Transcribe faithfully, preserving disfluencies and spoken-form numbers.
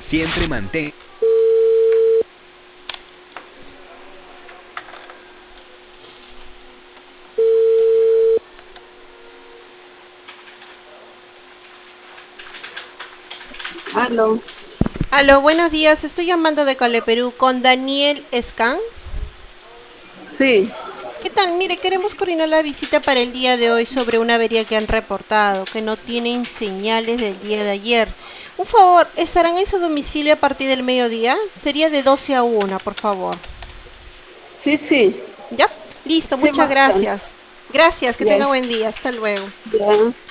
Siempre mantén. Aló, Aló, buenos días. Estoy llamando de Cale Perú con Daniel Scan. sí, ¿Qué tal? Mire, queremos coordinar la visita para el día de hoy sobre una avería que han reportado, que no tienen señales del día de ayer. Un favor, ¿estarán en su domicilio a partir del mediodía? Sería de doce a una, por favor. sí, sí, ¿Ya? Listo, sí, muchas Marta, gracias. Gracias, que ya, tenga buen día. Hasta luego. ya.